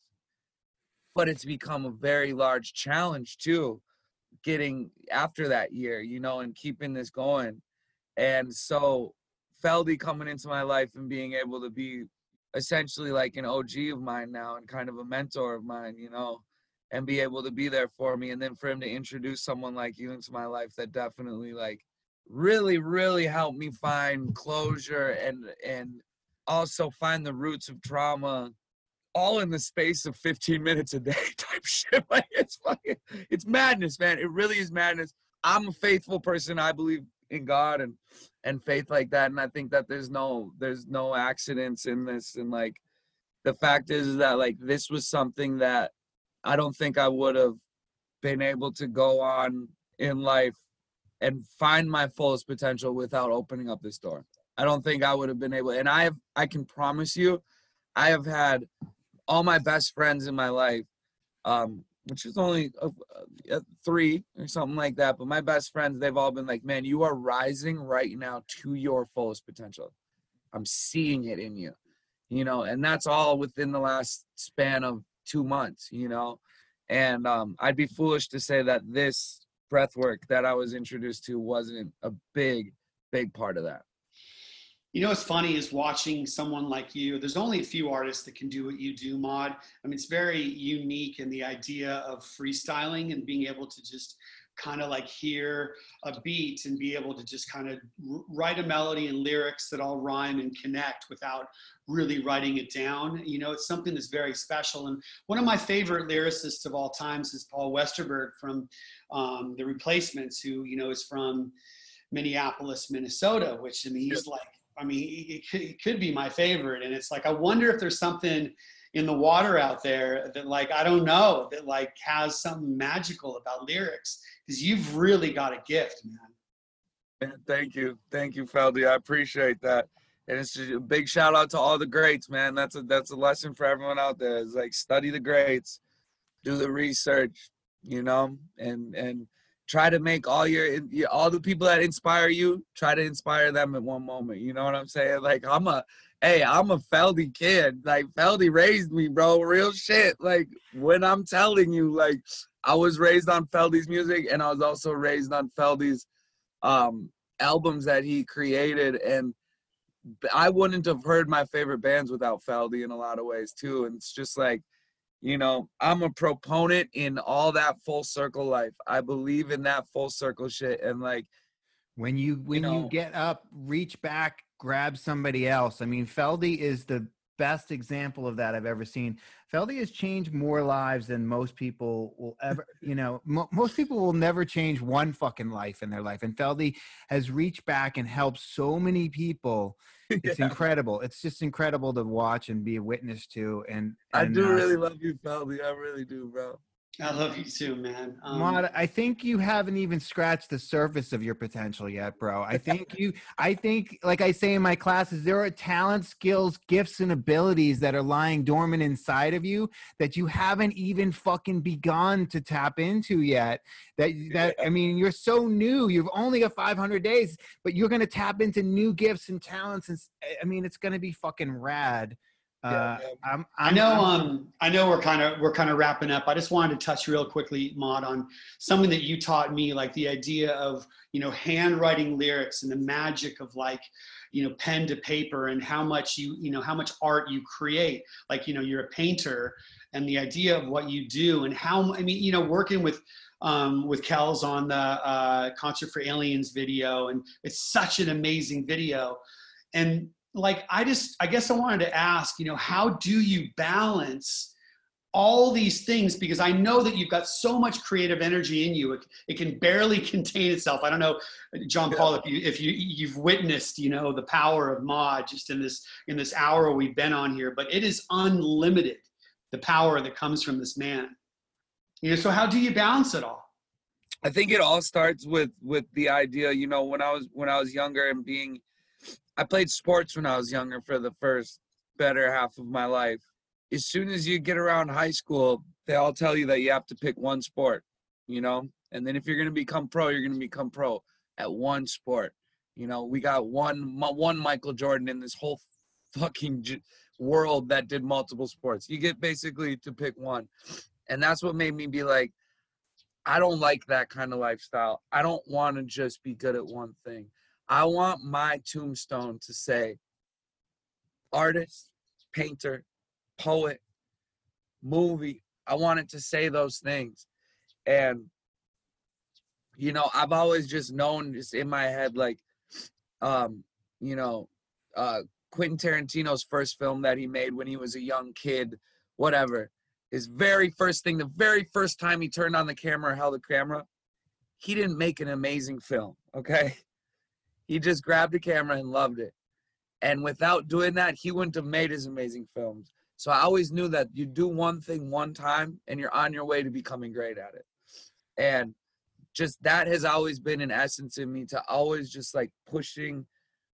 But it's become a very large challenge too, getting after that year, you know, and keeping this going. And so Feldy coming into my life and being able to be essentially like an OG of mine now and kind of a mentor of mine, you know, and be able to be there for me. And then for him to introduce someone like you into my life that definitely like really, really helped me find closure and also find the roots of trauma all in the space of 15 minutes a day type shit. Like it's madness, man. It really is madness. I'm a faithful person. I believe in God and faith like that. And I think that there's no accidents in this. And like, the fact is that like, this was something that I don't think I would have been able to go on in life and find my fullest potential without opening up this door. I don't think I would have been able, and I can promise you, I have had all my best friends in my life, which is only 3 or something like that. But my best friends, they've all been like, man, you are rising right now to your fullest potential. I'm seeing it in you, you know, and that's all within the last span of 2 months, you know. And I'd be foolish to say that this breath work that I was introduced to wasn't a big part of that. You know what's funny is watching someone like you. There's only a few artists that can do what you do, Maud. I mean, it's very unique in the idea of freestyling and being able to just kind of like hear a beat and be able to just kind of write a melody and lyrics that all rhyme and connect without really writing it down. You know, it's something that's very special. And one of my favorite lyricists of all times is Paul Westerberg from The Replacements, who, you know, is from Minneapolis, Minnesota, which, I mean, he's like, I mean, it could be my favorite. And it's like, I wonder if there's something in the water out there that, like, I don't know, that like has something magical about lyrics, because you've really got a gift, man. Thank you, Feldy. I appreciate that. And it's just a big shout out to all the greats, man. That's a lesson for everyone out there. It's like, study the greats, do the research, you know, and try to make all the people that inspire you, try to inspire them at one moment. You know what I'm saying? Like, I'm a Feldy kid. Like, Feldy raised me, bro. Real shit. Like, when I'm telling you, like, I was raised on Feldy's music, and I was also raised on Feldy's albums that he created. And I wouldn't have heard my favorite bands without Feldy in a lot of ways too. And it's just like, you know, I'm a proponent in all that full circle life. I believe in that full circle shit. And like, when you get up, reach back, grab somebody else. I mean, Feldy is the best example of that I've ever seen. Feldy has changed more lives than most people will ever, you know, most people will never change one fucking life in their life. And Feldy has reached back and helped so many people. It's incredible. It's just incredible to watch and be a witness to. And I do really love you, Feldy. I really do, bro. I love you too, man. Maude, I think you haven't even scratched the surface of your potential yet, bro. I think, like I say in my classes, there are talent, skills, gifts, and abilities that are lying dormant inside of you that you haven't even fucking begun to tap into yet. I mean, you're so new. You've only got 500 days, but you're going to tap into new gifts and talents. And I mean, it's going to be fucking rad. I know we're kind of wrapping up. I just wanted to touch real quickly, Maude, on something that you taught me, like the idea of, handwriting lyrics and the magic of pen to paper, and how much how much art you create. Like, you're a painter, and the idea of what you do, and how, working with Kells on the Concert for Aliens video, and it's such an amazing video. And I guess I wanted to ask, how do you balance all these things? Because I know that you've got so much creative energy in you. It can barely contain itself. I don't know, John Paul, if you've witnessed, the power of Maude just in this hour we've been on here, but it is unlimited, the power that comes from this man. So how do you balance it all? I think it all starts with the idea, when I was younger and I played sports when I was younger for the first better half of my life. As soon as you get around high school, they all tell you that you have to pick one sport, and then if you're going to become pro, you're going to become pro at one sport. We got one Michael Jordan in this whole fucking world that did multiple sports. You get basically to pick one. And that's what made me be like, I don't like that kind of lifestyle. I don't want to just be good at one thing. I want my tombstone to say artist, painter, poet, movie. I want it to say those things. And, I've always just known, just in my head, Quentin Tarantino's first film that he made when he was a young kid, whatever, his very first thing, the very first time he turned on the camera or held the camera, he didn't make an amazing film, okay? He just grabbed a camera and loved it. And without doing that, he wouldn't have made his amazing films. So I always knew that you do one thing one time and you're on your way to becoming great at it. And just that has always been an essence in me, to always just pushing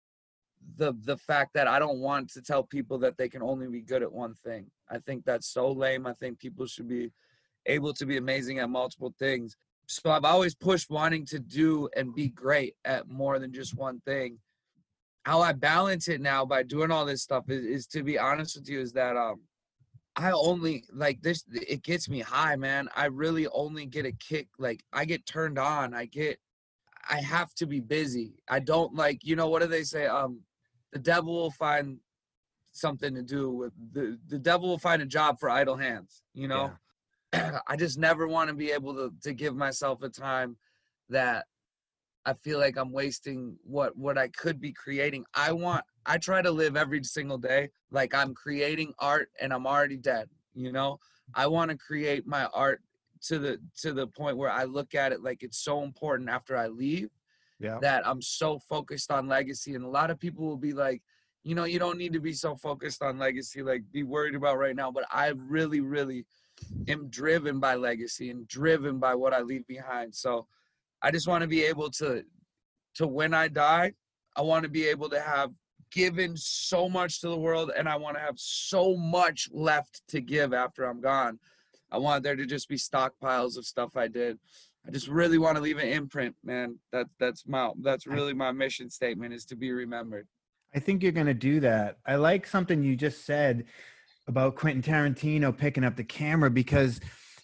the fact that I don't want to tell people that they can only be good at one thing. I think that's so lame. I think people should be able to be amazing at multiple things. So I've always pushed wanting to do and be great at more than just one thing. How I balance it now by doing all this stuff is to be honest with you, is that I only this, it gets me high, man. I really only get a kick. I get turned on. I have to be busy. I don't what do they say? The devil will find something to do with the devil will find a job for idle hands, Yeah. I just never want to be able to give myself a time that I feel like I'm wasting what I could be creating. I try to live every single day like I'm creating art and I'm already dead. I want to create my art to the point where I look at it like it's so important after I leave, that I'm so focused on legacy. And a lot of people will be like, you don't need to be so focused on legacy, be worried about right now. But I really, really am driven by legacy and driven by what I leave behind. So I just want to be able to when I die, I want to be able to have given so much to the world, and I want to have so much left to give after I'm gone. I want there to just be stockpiles of stuff I did. I just really want to leave an imprint, man. That's really my mission statement, is to be remembered. I think you're going to do that. I like something you just said about Quentin Tarantino picking up the camera, because,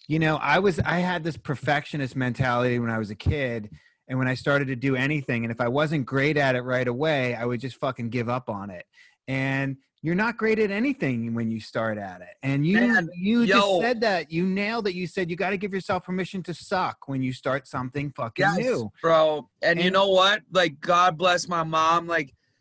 I had this perfectionist mentality when I was a kid, and when I started to do anything, and if I wasn't great at it right away, I would just fucking give up on it. And you're not great at anything when you start at it. And you just said that. You nailed it. You said you got to give yourself permission to suck when you start something fucking new. Bro. And you know what? God bless my mom.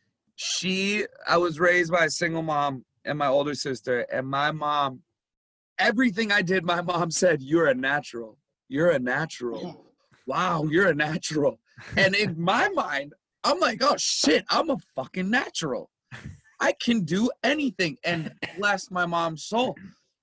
I was raised by a single mom and my older sister, and my mom, everything I did, my mom said, "You're a natural. You're a natural. Wow, you're a natural." And in my mind, I'm like, oh shit, I'm a fucking natural. I can do anything. And bless my mom's soul.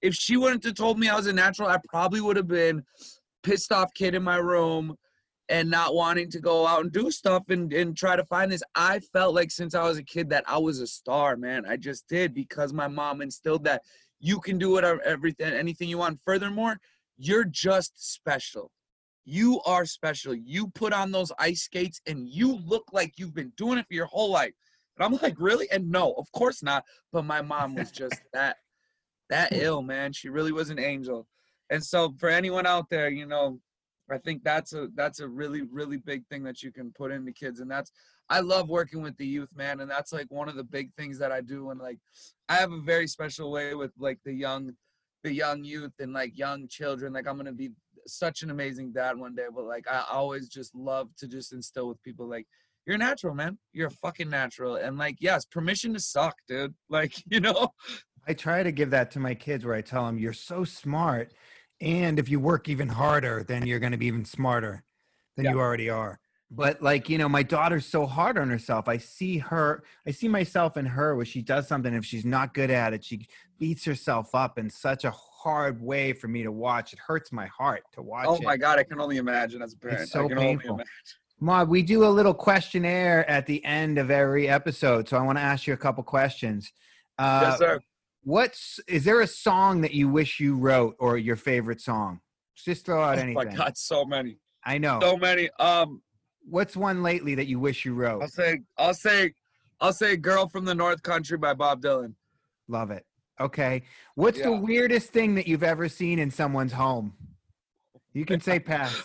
if she wouldn't have told me I was a natural, I probably would have been pissed off kid in my room and not wanting to go out and do stuff and try to find this. I felt like since I was a kid that I was a star, man. I just did, because my mom instilled that you can do whatever, everything, anything you want. Furthermore, you're just special. You are special. You put on those ice skates and you look like you've been doing it for your whole life. And I'm like, really? And no, of course not. But my mom was just that ill, man. She really was an angel. And so for anyone out there, you know, I think that's a really, really big thing that you can put into kids. And I love working with the youth, man. And that's like one of the big things that I do. And like, I have a very special way with like the young youth and like young children. Like, I'm going to be such an amazing dad one day, but like, I always just love to just instill with people, like, you're natural, man. You're fucking natural. And like, yes, permission to suck, dude. Like, you know, I try to give that to my kids, where I tell them, you're so smart. And if you work even harder, then you're going to be even smarter than you already are. But like, you know, my daughter's so hard on herself. I see myself in her where she does something. If she's not good at it, she beats herself up in such a hard way for me to watch. It hurts my heart to watch. Oh my God, I can only imagine as a parent. It's so painful. Maude, we do a little questionnaire at the end of every episode. So I want to ask you a couple questions. Yes, sir. Is there a song that you wish you wrote, or your favorite song? Just throw out anything. Oh my God, so many. I know. So many. What's one lately that you wish you wrote? I'll say "Girl from the North Country" by Bob Dylan. Love it. Okay. What's the weirdest thing that you've ever seen in someone's home? You can say pass.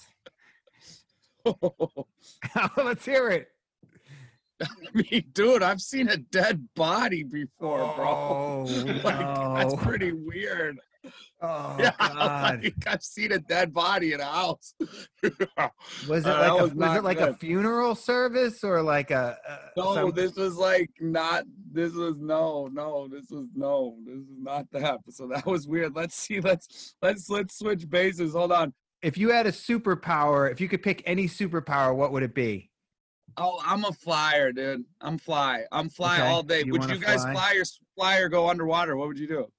Let's hear it. I mean, dude, I've seen a dead body before, bro. Like, that's pretty weird. Oh, yeah, God. Like, I've seen a dead body in a house. Was it like a funeral service, or like a no, this was not that. So that was weird. Let's see. Let's switch bases. Hold on. If you had a superpower, if you could pick any superpower, what would it be? Oh, I'm a flyer, dude. I'm fly okay. All day. Would you guys fly or go underwater? What would you do?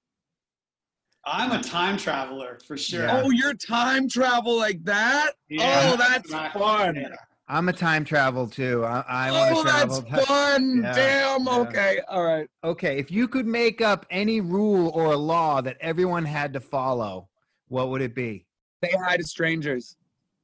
I'm a time traveler for sure. Yeah. Oh, you're time travel like that? Yeah. Oh, that's fun. Yeah. I'm a time travel too. I want to travel. That's fun. Yeah. Damn. Yeah. Okay. All right. Okay. If you could make up any rule or a law that everyone had to follow, what would it be? Say hi to strangers.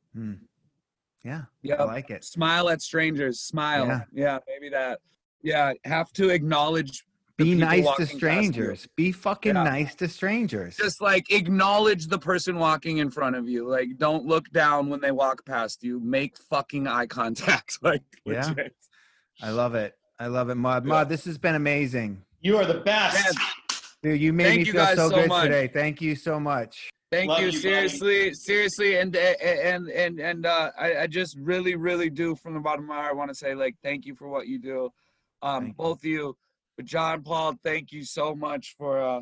Yeah. Yeah. I like it. Smile at strangers. Smile. Yeah. Maybe that. Yeah. Have to acknowledge. Be nice to strangers. Be fucking nice to strangers. Just like acknowledge the person walking in front of you. Like, don't look down when they walk past you. Make fucking eye contact. Like, legit. I love it. Maude, this has been amazing. You are the best. Dude, you made me feel so good today. Thank you so much. Thank you. Seriously. And I just really, really do, from the bottom of my heart, want to say, like, thank you for what you do. Both of you. But John Paul, thank you so much for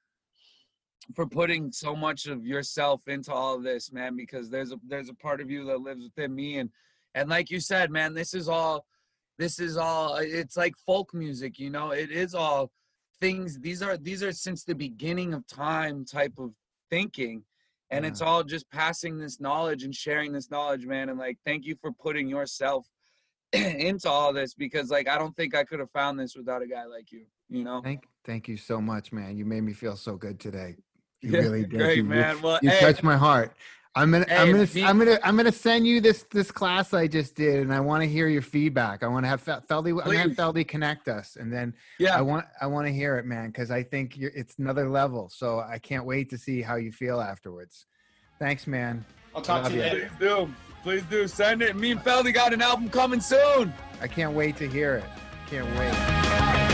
putting so much of yourself into all of this, man, because there's a part of you that lives within me. And like you said, man, this is all, it's like folk music, you know, it is all things. These are since the beginning of time type of thinking. And it's all just passing this knowledge and sharing this knowledge, man. And like, thank you for putting yourself into all this, because like, I don't think I could have found this without a guy like you, you know. Thank you so much, man. You made me feel so good today. You really did. Great, man. Well, you touched my heart. I'm gonna send you this class I just did, and I want to hear your feedback. I want to have Feldy connect us, and then I want to hear it, man, because I think it's another level. So I can't wait to see how you feel afterwards. Thanks, man. I'll talk to you later. Please do send it. Me and Feldy got an album coming soon. I can't wait to hear it. Can't wait.